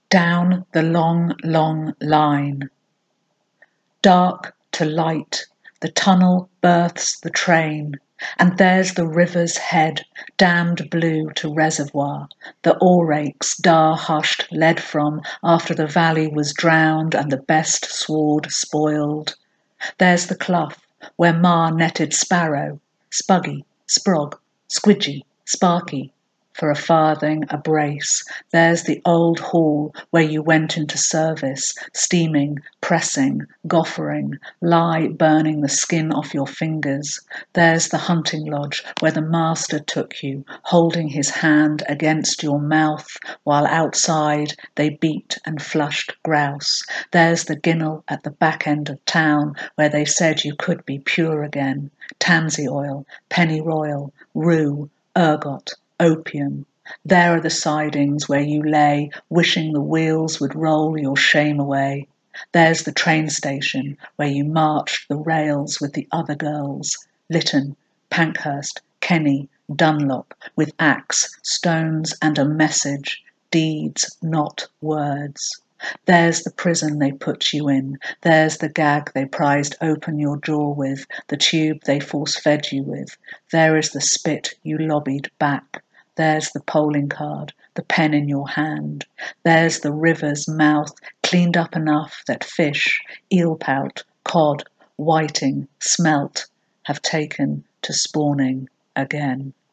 Down the long, long line. Dark to light, the tunnel births the train, and there's the river's head, dammed blue to reservoir, the oar-rakes dar-hushed led from after the valley was drowned and the best sward spoiled. There's the clough where Ma netted sparrow, spuggy, sprog, squidgy, sparky, for a farthing a brace. There's the old hall where you went into service, steaming, pressing, goffering, lie burning the skin off your fingers. There's the hunting lodge where the master took you, holding his hand against your mouth while outside they beat and flushed grouse. There's the ginnel at the back end of town where they said you could be pure again. Tansy oil, pennyroyal, rue, ergot, opium. There are the sidings where you lay, wishing the wheels would roll your shame away. There's the train station where you marched the rails with the other girls, Lytton, Pankhurst, Kenny, Dunlop, with axe, stones and a message, deeds, not words. There's the prison they put you in, there's the gag they prized open your jaw with, the tube they force-fed you with, there is the spit you lobbied back, there's the polling card, the pen in your hand, there's the river's mouth cleaned up enough that fish, eelpout, cod, whiting, smelt have taken to spawning again.